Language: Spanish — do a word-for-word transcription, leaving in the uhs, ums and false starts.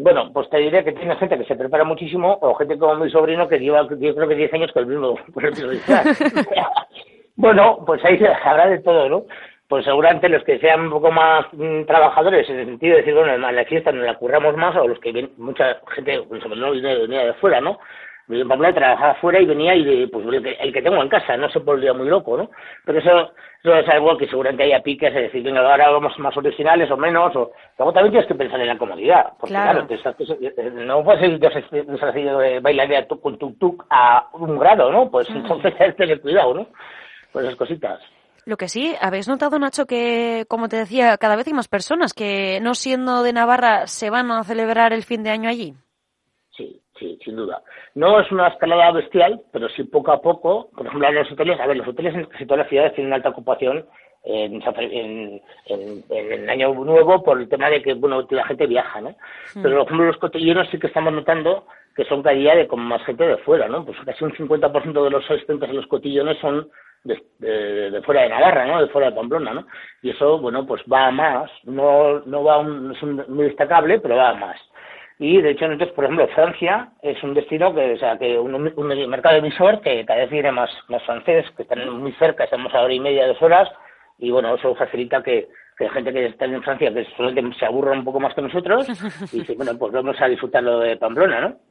Bueno, pues te diré que tiene gente que se prepara muchísimo, o gente como mi sobrino que lleva, yo creo que diez años con el mismo, con el mismo disfraz. Bueno, pues ahí habrá de todo, ¿no? Pues seguramente los que sean un poco más mm, trabajadores, en el sentido de decir, bueno, en la fiesta nos la curramos más, o los que ven, mucha gente, pues, no venía, venía de fuera, ¿no? Mi papá trabajaba fuera y venía y de, pues el que, el que tengo en casa, no se volvía muy loco, ¿no? Pero eso, eso es algo que seguramente haya piques, es decir, venga, ahora vamos más originales o menos, o luego también tienes que pensar en la comodidad, porque Claro, claro, claro te, no puedes ir de bailaría con tuk-tuk a un grado, ¿no? Pues entonces hay que tener cuidado, ¿no? Pues esas cositas. lo que sí, ¿habéis notado, Nacho, que, como te decía, cada vez hay más personas que, no siendo de Navarra, se van a celebrar el fin de año allí? Sí, sí, sin duda. No es una escalada bestial, pero sí poco a poco, por ejemplo, en los hoteles, a ver, los hoteles en casi todas las ciudades tienen una alta ocupación en, en, en, en el año nuevo por el tema de que, bueno, la gente viaja, ¿no? Mm. Pero, por ejemplo, los cotillones sí que estamos notando que son cada día de con más gente de fuera, ¿no? Pues casi un cincuenta por ciento de los asistentes en los cotillones son de, de, de fuera de Navarra, ¿no? De fuera de Pamplona, ¿no? Y eso, bueno, pues va a más, no, no va a un, no es un, muy destacable, pero va a más. Y de hecho, entonces, por ejemplo, Francia es un destino que, o sea, que un, un mercado emisor que cada vez viene más, más francés, que están muy cerca, estamos a hora y media, dos horas, y bueno, eso facilita que, que la gente que está en Francia, que solamente se aburra un poco más que nosotros, y dice, bueno, pues vamos a disfrutarlo de Pamplona, ¿no?